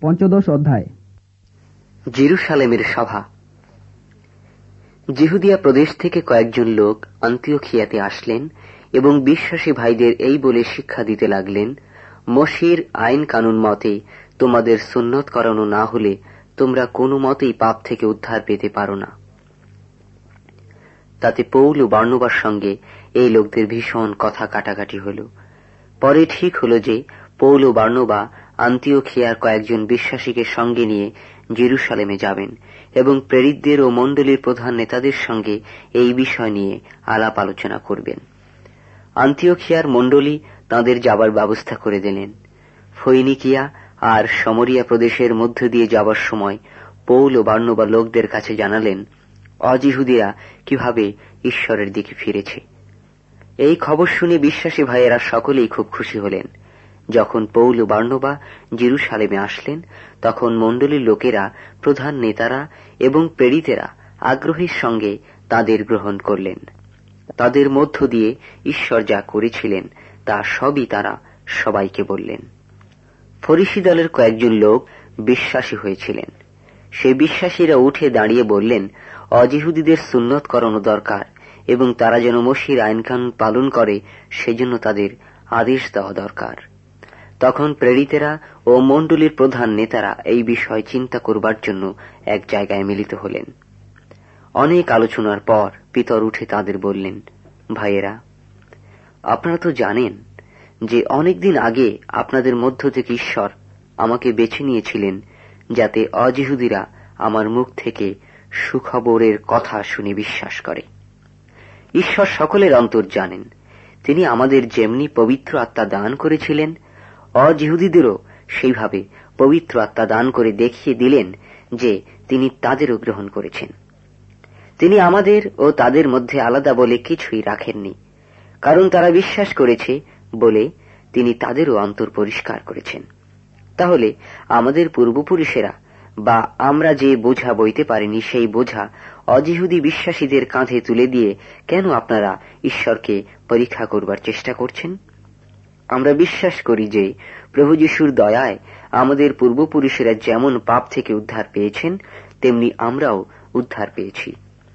পঞ্চদশ অধ্যায়। জেরুসালেমের সভা। জিহুদিয়া প্রদেশ থেকে কয়েকজন লোক আন্তিওখিয়াতে আসলেন এবং বিশ্বাসী ভাইদের এই বলে শিক্ষা দিতে লাগলেন, মোশির আইন কানুন মতে তোমাদের সুন্নত করানো না হলে তোমরা কোনো মতেই পাপ থেকে উদ্ধার পেতে পারো না। তাতে পৌল ও বার্নবার সঙ্গে এই লোকদের ভীষণ কথা কাটাকাটি হল। পরে ঠিক হল যে পৌল ও বার্নবা আন্তিওখিয়ার কয়েকজন বিশ্বাসীকে সঙ্গে নিয়ে জেরুসালেমে যাবেন এবং প্রেরিতদের ও মণ্ডলীর প্রধান নেতাদের সঙ্গে এই বিষয় নিয়ে আলাপ আলোচনা করবেন। আন্তিওখিয়ার মণ্ডলী তাঁদের যাবার ব্যবস্থা করে দিলেন। ফৈনিকিয়া আর সমরিয়া প্রদেশের মধ্য দিয়ে যাবার সময় পৌল ও বার্নবা লোকদের কাছে জানালেন অজিহুদিরা কিভাবে ঈশ্বরের দিকে ফিরেছে। এই খবর শুনে বিশ্বাসী ভাইয়েরা সকলেই খুব খুশি হলেন। যখন পৌল ও বার্নবা জেরুসালেমে আসলেন তখন মণ্ডলীর লোকেরা, প্রধান নেতারা এবং প্রেরিতেরা আগ্রহের সঙ্গে তাদের গ্রহণ করলেন। তাদের মধ্য দিয়ে ঈশ্বর যা করেছিলেন তা সবই তারা সবাইকে বললেন। ফরিসি দলের কয়েকজন লোক বিশ্বাসী হয়েছিলেন। সেই বিশ্বাসীরা উঠে দাঁড়িয়ে বললেন, অজিহুদীদের সুন্নত করানো দরকার এবং তারা যেন মোশির আইনকানুন পালন করে সেজন্য তাদের আদেশ দেওয়া দরকার। তখন প্রেরিতেরা ও মণ্ডলীর প্রধান নেতারা এই বিষয় চিন্তা করবার জন্য এক জায়গায় মিলিত হলেন। অনেক আলোচনার পর পিতর উঠে তাদের বললেন, ভাইয়েরা, আপনারা তো জানেন যে অনেকদিন আগে আপনাদের মধ্য থেকে ঈশ্বর আমাকে বেছে নিয়েছিলেন যাতে অজিহুদীরা আমার মুখ থেকে সুখবরের কথা শুনে বিশ্বাস করে। ঈশ্বর সকলের অন্তর জানেন। তিনি আমাদের যেমনি পবিত্র আত্মা দান করেছিলেন, অজিহুদীদেরও সেইভাবে পবিত্র আত্মা দান করে দেখিয়ে দিলেন যে তিনি তাদেরও গ্রহণ করেছেন। তিনি আমাদের ও তাদের মধ্যে আলাদা বলে কিছুই রাখেননি, কারণ তারা বিশ্বাস করেছে বলে তিনি তাদেরও অন্তর পরিষ্কার করেছেন। তাহলে আমাদের পূর্বপুরুষেরা বা আমরা যে বোঝা বইতে পারিনি সেই বোঝা অজিহুদী বিশ্বাসীদের কাঁধে তুলে দিয়ে কেন আপনারা ঈশ্বরকে পরীক্ষা করবার চেষ্টা করছেন? আমরা বিশ্বাস করি যে প্রভু যীশুর দয়ায় আমাদের পূর্বপুরুষেরা যেমন পাপ থেকে উদ্ধার পেয়েছেন তেমনি আমরাও উদ্ধার পেয়েছি।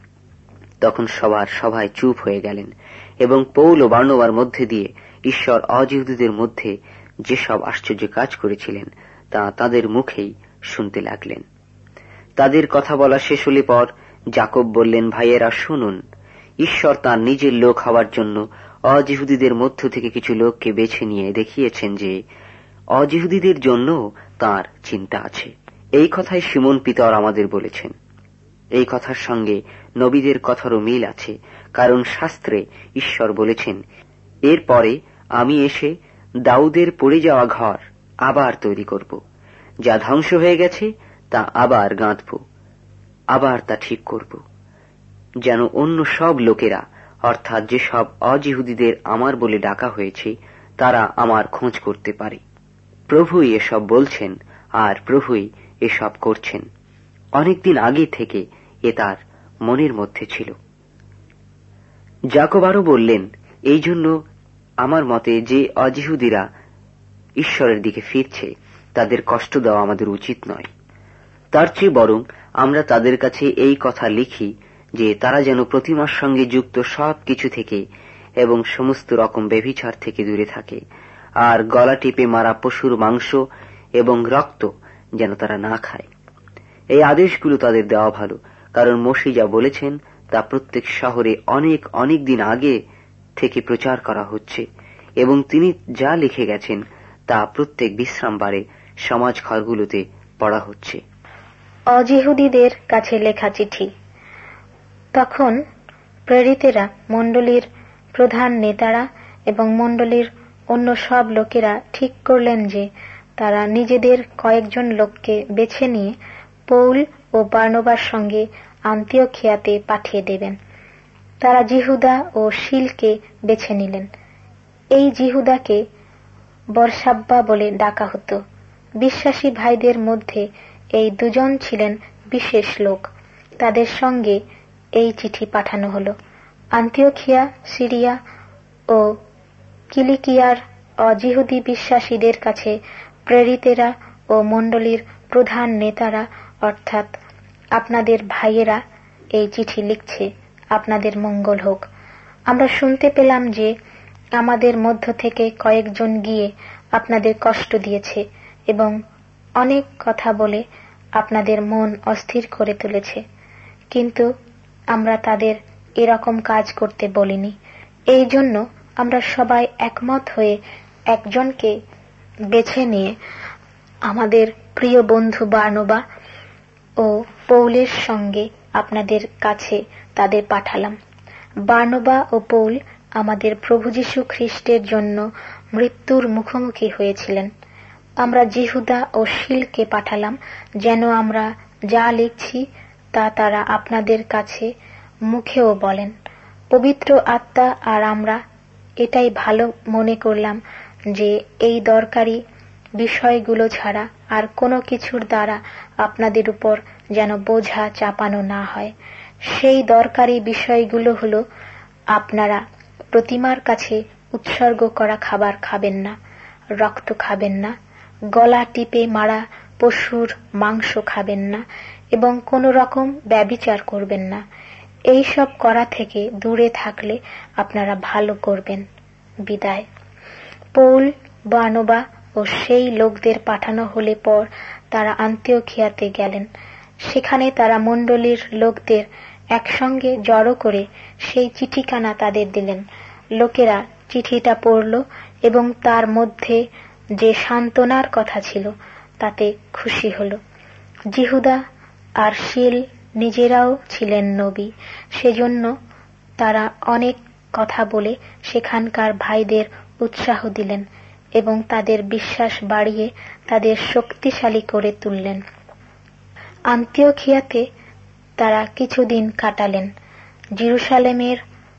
তখন সভায় চুপ হয়ে গেলেন এবং পৌল ও বার্নবার মধ্যে দিয়ে ঈশ্বর অজিহুদীদের মধ্যে যেসব আশ্চর্য কাজ করেছিলেন তা তাদের মুখেই শুনতে লাগলেন। তাদের কথা বলা শেষ হলে পর যাকব বললেন, ভাইয়েরা শুনুন, ঈশ্বর তাঁর নিজের লোক হওয়ার জন্য অজিহুদীদের মধ্য থেকে কিছু লোককে বেছে নিয়ে দেখিয়েছেন যে অজিহুদীদের জন্য তাঁর চিন্তা আছে। এই কথাই শিমোন পিতর আমাদের বলেছেন। এই কথার সঙ্গে নবীদের কথারও মিল আছে, কারণ শাস্ত্রে ঈশ্বর বলেছেন, এরপরে আমি এসে দাউদের পড়ে যাওয়া ঘর আবার তৈরি করব, যা ধ্বংস হয়ে গেছে তা আবার গাঁথব, আবার তা ঠিক করব, যেন অন্য সব লোকেরা অর্থাৎ যেসব অজিহুদীদের আমার বলে ডাকা হয়েছে তারা আমার খোঁজ করতে পারে। প্রভুই এসব বলছেন আর প্রভুই এসব করছেন। অনেকদিন আগে থেকে এ তার মনের মধ্যে ছিল। যাকব আরো বললেন, এই জন্য আমার মতে যে অজিহুদীরা ঈশ্বরের দিকে ফিরছে তাদের কষ্ট দেওয়া আমাদের উচিত নয়। তার চেয়ে বরং আমরা তাদের কাছে এই কথা লিখি যে তারা যেন প্রতিমার সঙ্গে যুক্ত সব কিছু থেকে এবং সমস্ত রকম ব্যভিচার থেকে দূরে থাকে, আর গলা টিপে মারা পশুর মাংস এবং রক্ত যেন তারা না খায়। এই আদেশগুলো তাদের দেওয়া ভালো, কারণ মোশে যা বলেছেন তা প্রত্যেক শহরে অনেক অনেক দিন আগে থেকে প্রচার করা হচ্ছে এবং তিনি যা লিখে গেছেন তা প্রত্যেক বিশ্রামবারে সমাজ ঘরগুলোতে পড়া হচ্ছে। অজিহুদীদের কাছে লেখা চিঠি। তখন প্রেরিতেরা, মণ্ডলীর প্রধান নেতারা এবং মণ্ডলীর অন্য সব লোকেরা ঠিক করলেন যে তারা নিজেদের কয়েকজন লোককে বেছে নিয়ে পৌল ও বার্নবার সঙ্গে আন্তিওখিয়াতে পাঠিয়ে দেবেন। তারা জিহুদা ও শিলকে বেছে নিলেন। এই জিহুদাকে বরসাব্বা বলে ডাকা হতো। বিশ্বাসী ভাইদের মধ্যে এই দুজন ছিলেন বিশেষ লোক। তাদের সঙ্গে এই চিঠি পাঠানো হল। আন্তিওখিয়া, সিরিয়া ও কিলিকিয়ার অজিহুদী বিশ্বাসীদের কাছে প্রেরিতেরা ও মণ্ডলীর প্রধান নেতারা অর্থাৎ আপনাদের ভাইয়েরা এই চিঠি লিখছে, আপনাদের মঙ্গল হোক। আমরা শুনতে পেলাম যে আমাদের মধ্য থেকে কয়েকজন গিয়ে আপনাদের কষ্ট দিয়েছে এবং অনেক কথা বলে আপনাদের মন অস্থির করে তুলেছে, কিন্তু আমরা তাদের এরকম কাজ করতে বলিনি। এই জন্য আমরা সবাই একমত হয়ে একজনকে বেছে নিয়ে আমাদের প্রিয় বন্ধু বার্নবা ও পৌলের সঙ্গে আপনাদের কাছে তাদের পাঠালাম। বার্নবা ও পৌল আমাদের প্রভু যীশু খ্রিস্টের জন্য মৃত্যুর মুখোমুখি হয়েছিলেন। আমরা জিহুদা ও শিলকে পাঠালাম যেন আমরা যা লিখছি তা তারা আপনাদের কাছে মুখেও বলেন। পবিত্র আত্মা আর আমরা এটাই ভালো মনে করলাম যে এই দরকারি বিষয়গুলো ছাড়া আর কোনো কিছুর দ্বারা আপনাদের উপর যেন বোঝা চাপানো না হয়। সেই দরকারি বিষয়গুলো হলো, আপনারা প্রতিমার কাছে উৎসর্গ করা খাবার খাবেন না, রক্ত খাবেন না, গলা টিপে মারা পশুর মাংস খাবেন না এবং কোন রকম ব্যভিচার করবেন না। এই সব করা থেকে দূরে থাকলে আপনারা ভালো করবেন। বিদায়। পৌল, বার্নবা ও সেই লোকদের পাঠানো হলে পর তারা আন্তিওখিয়াতে গেলেন। সেখানে তারা মণ্ডলীর লোকদের একসঙ্গে জড়ো করে সেই চিঠিখানা তাদের দিলেন। লোকেরা চিঠিটা পড়ল এবং তার মধ্যে যে সান্ত্বনার কথা ছিল তাতে খুশি হল। জিহুদা আর শিল নিজেরাও ছিলেন নবী, সেজন্য তারা অনেক কথা বলে সেখানকার ভাইদের উৎসাহ দিলেন এবং তাদের বিশ্বাস বাড়িয়ে তাদের শক্তিশালী করে তুললেন। আন্তিওখিয়াতে তারা কিছুদিন কাটালেন। জেরুসালেমের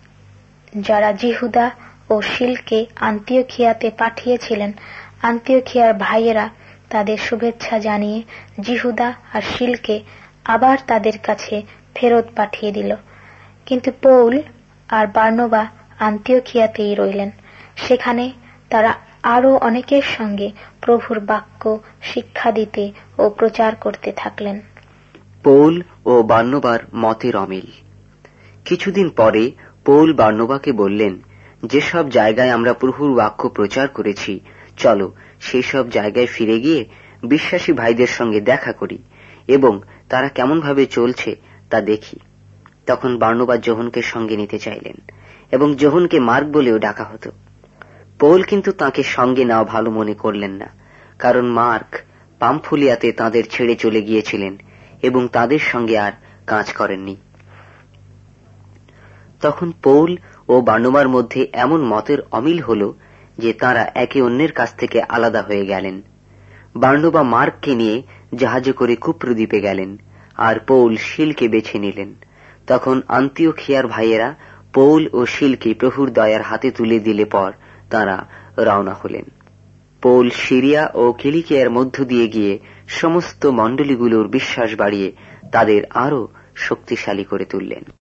যারা জিহুদা ও শিলকে আন্তিওখিয়াতে পাঠিয়েছিলেন, আন্তিওখিয়ার ভাইয়েরা তাদের শুভেচ্ছা জানিয়ে জিহুদা আর শিলকে আবার তাদের কাছে ফেরত পাঠিয়ে দিল। কিন্তু পৌল আর বার্নবা আন্তিওখিয়াতেই রইলেন। সেখানে তারা আরো অনেকের সঙ্গে প্রভুর বাক্য শিক্ষা দিতে ও প্রচার করতে থাকলেন। পৌল ও বার্নবার মতের অমিল। কিছুদিন পরে পৌল বার্নবাকে বললেন, যেসব জায়গায় আমরা প্রভুর বাক্য প্রচার করেছি, চলো সেই সব জায়গায় ফিরে গিয়ে বিশ্বাসী ভাইদের সঙ্গে দেখা করি এবং তারা কেমন ভাবে চলছে তা দেখি। তখন বার্নবা যোহনকে সঙ্গে নিতে চাইলেন এবং যোহনকে মার্ক বলেও ডাকা হতো। পৌল কিন্তু তাকে সঙ্গে নেওয়া ভালো মনে করলেন না, কারণ মার্ক পামফুলিয়াতে তাদের ছেড়ে চলে গিয়েছিলেন এবং তাদের সঙ্গে আর কাজ করেননি। তখন পৌল ও বার্নবার মধ্যে এমন মতের অমিল হল যে তারা একে অন্যের কাছ থেকে আলাদা হয়ে গেলেন। বার্নবা মার্ককে নিয়ে জাহাজে করে কুপ্রু দ্বীপে গেলেন আর পৌল শিলকে বেছে নিলেন। তখন আন্তিওখিয়ার ভাইয়েরা পৌল ও শিলকে প্রভুর দয়ার হাতে তুলে দিলে পর তারা রওনা হলেন। পৌল সিরিয়া ও কিলিকিয়ার মধ্য দিয়ে গিয়ে সমস্ত মণ্ডলীগুলোর বিশ্বাস বাড়িয়ে তাদের আরো শক্তিশালী করে তুললেন।